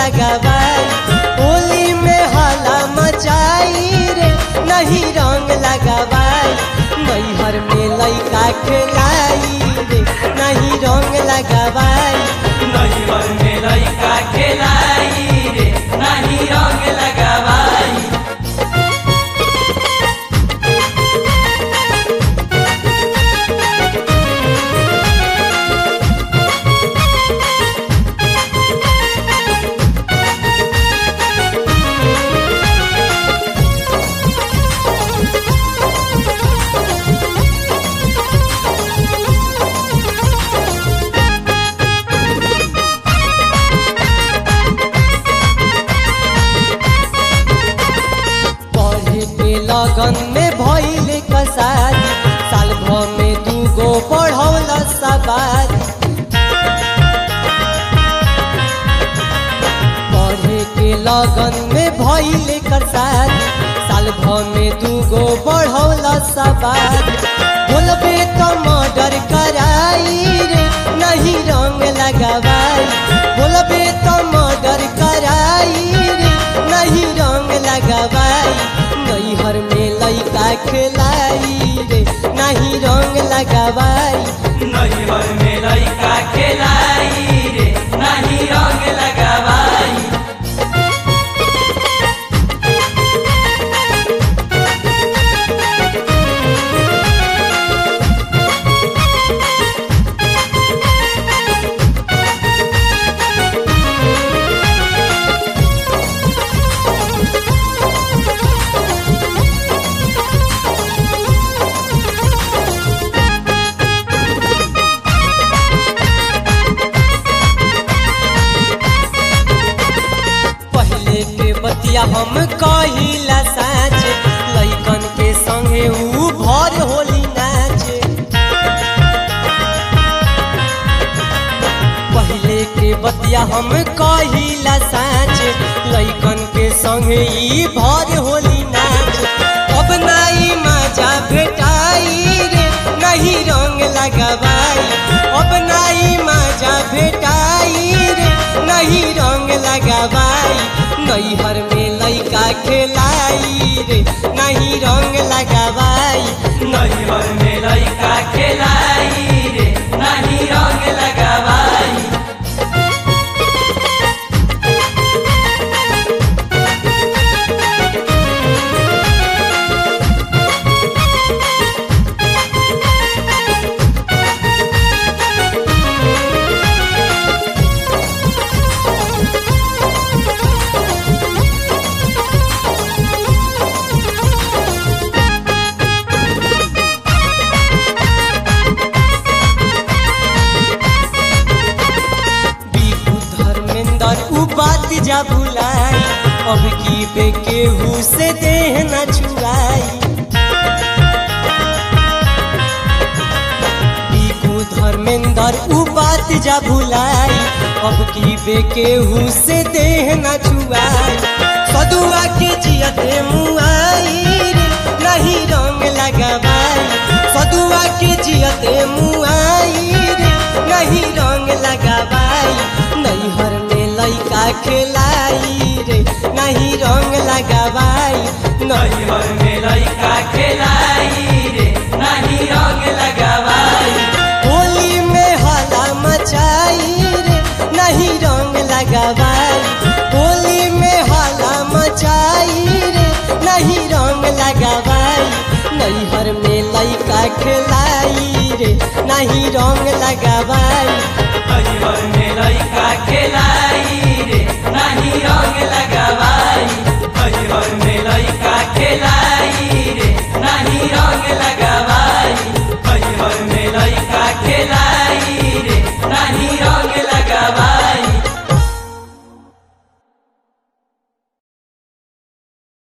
लगावाई, होली में हाला मचाई रे नहीं रंग लगावाई। नैहर में लइका खेलाई रे नहीं रंग लगावाई, नैहर में लइका खेलाई रे नहीं रंग लगावाई। लगन में भइल कसारी, साल भर में 2 गो बढ़ौल सवारी। पढ़े के लगन में भइल कसारी, साल भर में 2 गो बढ़ौल सवारी। बोलबे तो मर्डर कराई रे नहीं रंग लगावाई, बोलबे तो मर्डर कराई रे नहीं रंग लगावाई। नैहर में लइका खेलाई रे नहीं रंग लगावाई, नैहर में लइका खेलाई रे नहीं रंग लगावाई। बतिया हम कहिला साँच, लइकन के संगे ऊ भर होली नाचे। पहले के बतिया हम कहिला साँच, लइकन के संगे ई भर होली नाच। अब नाई मजा भेटाई रे नहीं रंग लगावाई, अब नाई मजा भेटाई रे नहीं रंग लगावाई। नैहर में लइका खेलाई रे नहीं रंग लगावाई, नैहर में लइका खेलाई रे नहीं रंग लगावाई। बात जा भुलाई, अब की बे केहू से देह न छुआई। बीकू धर्मेंद्र उ बात जा भुलाई, अब की बे केहू से देह न छुआई। सदुआ के जियते मुआई रे नहीं रंग लगावाई, सदुआ के जियते मुआई रे नहीं रंग लगावाई। नैहर लइका खेलाई रे नहीं रंग लगावाई, नैहर में लइका खेलाई रे नहीं रंग लगावाई। होली में हाला मचाई रे नहीं रंग लगावाई, होली में हाला मचाई रे नहीं रंग लगावाई। नैहर में लइका खेलाई रे नहीं रंग लगावाई, नैहर